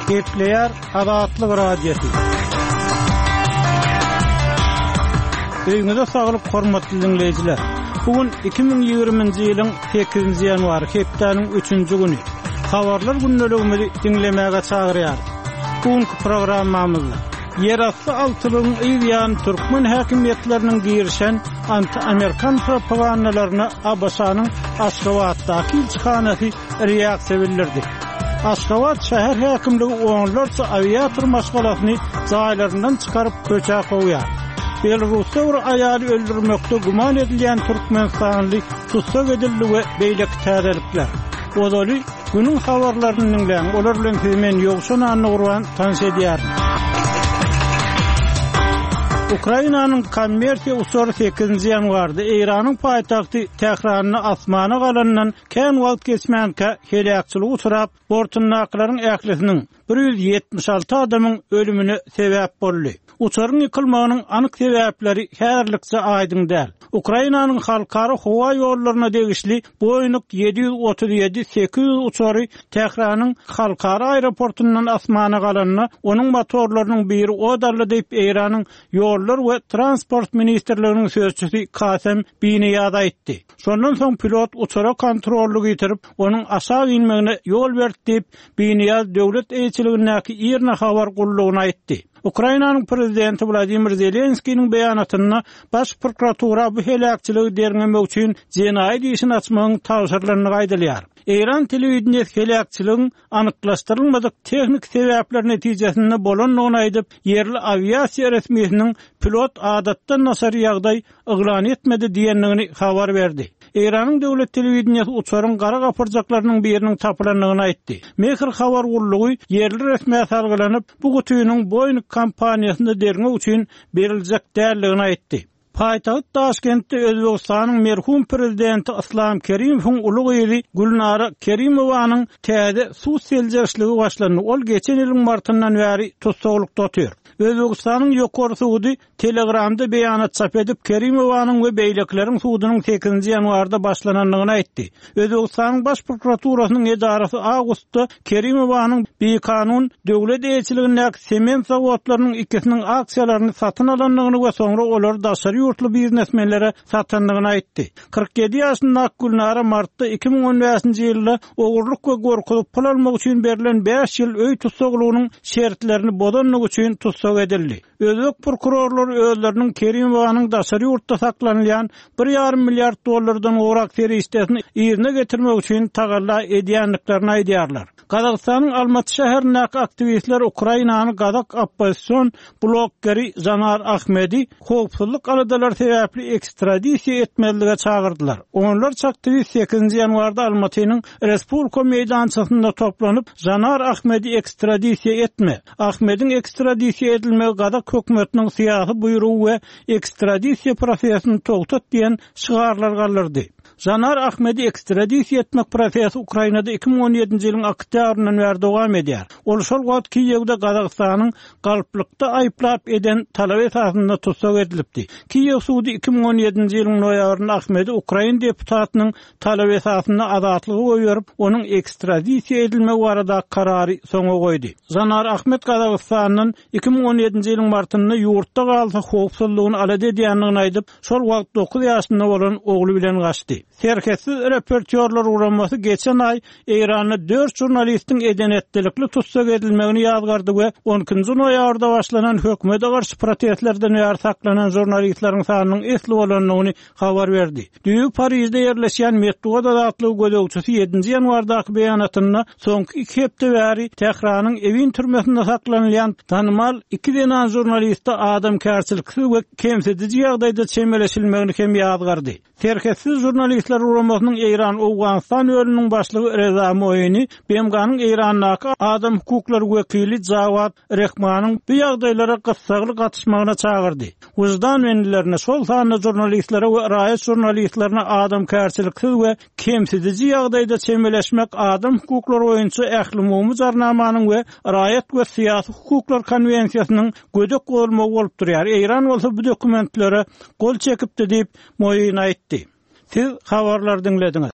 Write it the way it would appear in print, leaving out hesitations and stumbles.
Kepler Azatlyk Radiosu. Öňüňizde saglyk hormatly dinleýijiler. Bugün 2020-nji ýylyň 8-nji ýanwary, hepdeniň 3-nji güni. Habarlar günnelegimizi dinlemäge çagyrýar. Bugünkü programmamyzda yerasty altylygyň ýan türkmen häkimetleriniň girişen anti-amerikan propagandalaryna Abbasanyň Aşgabatdaky ilçihanasy reaksiýa bildirdi. Aşgabat şäher häkimligi oňlarça aviator maşgalasyny jaýlaryndan çykaryp köçä goýar. Belarusda bir aýaly öldürmekde guman edilýän türkmenstanly tutsak edildi we beýleki täzelikler. Odaly günüň habarlaryny dinleýän, olar bilen hemen ýogşan anlagurwan tanış edýär. Ukrainanyň kommersiýa usury 8-nji ýanwarda Iranyň paýtagty Tehranyny asmana galandan kän wagt geçmänkä helakçylygy uçurap, bortundakalaryň ählisiniň 176 adamyň ölümine sebäp boldy. Uçarın yıkılmagynyň anyk sebäpleri häzirlikçe aýdyň däl. Ukrainanyň halkara howa ýollaryna degişli Boeing 737-800 uçary Tehranyň halkara aeroportundan asmana galanyna, onuň motorlarynyň biri odarly diýip Iranyň ýollar we transport ministrliginiň sözçüsi Kasem Biniyaz aýtdy. Şondan soň pilot uçara kontrolly ýitirip, onuň aşağı inmegine ýol berdi diýip Biniyaz döwlet eýçiligindäki ýerine habar gullugyna aýtdy. Ukrainanyň prezidenti Vladimir Zelenskiýiň beýanatyna baş prokuratura bu helakçylygy derňemek üçin jenaýat işini açmagyň tawsyrlaryny gaýdalýar. Iran telewizionyasy helakçylygyň anyklaşdyrylmadyk tehnik sebäpler netijesinde bolanlygyny aýdyp, yerli aviasiýa resmiýetiniň pilot adatdan nasar ýagdaý yglan etmedi diýenligini habar berdi. Iranyň döwlet telewizionyasy uçaryň gara gapyrjaklarynyň biriniň tapylanlygyny aýtdy. Mehir habar gullugy yerli resmiýet salgylanyp, bu gutynyň Boeing kompaniýasynda derňek üçin beriljek dälligini aýtdy. Paýtagyt Taşkentde Özbegistanyň merhum prezidenti Islom Kerimowyň uly gyzy Gulnara Kerimowanyň täze suw seljeşligi başlandy. Ol geçen ýylyň martyndan bäri tutsaglykda otur. Özbegistanyň ýokary suwdy Telegramda beýanat çap edip Kerimowanyň we beýlekleriň suwdynyň 8-nji ýanwarda başlananlygyny aýtdy. Özbegistanyň baş prokuraturasynyň edarasy awgustda Kerimowanyň beýkanun döwlet eýçiligindäki sement zawodlarynyň ikisiniň aksiýalaryny satyn alanlygyny we soňra olar daşary ýurtly biznesmenlere satanlygyny aýtdy. 47 ýaşyndaky Gulnara martda 2015-nji ýylda ogurlyk we gorkulyp pul almak üçin berilen 5 ýyl öý tutsaglygynyň şertlerini bodanlyk üçin tutsak edildi. Özbek prokurorlary özleriniň Kerimowanyň daşary ýurtda saklanýan 1,5 milliard dollardan ograk serişdesini ýerine getirmek üçin tagalla edýänliklerini aýdýarlar. Kazakstanyň Almaty şäherindäki aktivistler Ukrainany gadak opposision blokeri Zanar Ahmedi howpsuzlyk aladalar sebäpli ekstradisiýa etmelige çagyrdylar. Onlar aktivist 8-nji ýanwarda Almatynyň Respublika meýdançysynda toplanyp Zanar Ahmedi ekstradisiýa etme. Ahmediň ekstradisiýa edilmegi gadak hökümetiniň syýasy buýrugy we ekstradisiýa prosesyny togtat diýen şygarlar galdyrdy. Zanar Ahmedi ekstradisiýa etmek prosesi Ukrainada 2017-nji ýylyň oktýabryndan bäri dowam edýär. Ol şol wagt Kiýewde Kazakstanyň galplykda aýplap eden talap esasynda tutsak edilipdi. Kiýew sudy 2017-nji ýylyň noýabrynda Ahmedi Ukraina deputatynyň talap esasynda azatlygy goýup, onuň ekstradisiýa edilmegi barada karary soňa goýdy. Zanar Ahmed Kazakstanyň 2017-nji ýylyň martynda ýurtda galsa howpsuzlygyny alad edýänligini aýdyp, şol wagt 9 ýaşynda bolan ogly bilen gaçdy. Serketsiz reportyorlar uğraması geçen ay İran'da 4 jurnalistin edenetlilikli tutsak edilmegini ýazgardy we 12-nji noýabrda başlanan hökümete garşy protestlerden ýar saklanan jurnalistlaryň sanynyň esli bolanlygyny habar berdi. Düýü Parisde ýerleşýän Metro adatlygy gözegçisi 7-nji ýanwardaky beýanatyna soňky 2 hepde bäri Tehranyň Evin türmesinde saklanýan tanymal 2 denan jurnalistde adamkärçilikli we kemsedici ýagdaýda çemeleşilmegini hem ýazgardy. Serketsiz jurnalistler uğramasının İran Awganistan ölünün başlığı Reza Moini, BMG'nın İran'daki adam hukukları vekili Javad Rehman'ın bu ýagdaýlara gysgaly gatışmagyna çağırdı. Wujdan wendilerine şol sanly jurnalistlere we raýat jurnalistlerine adamkärçiliksiz we kemsedici ýagdaýda çemeleşmek adam hukuklary boýunça ähli jarnamanyň we raýat we syýasy hukuklar konwensiýasynyň gödek bolmagy bolup durýar. İran bolsa bu dokumentlere gol çekipdi diýip Moini aýtdy. Siz habarlar dinlediňiz.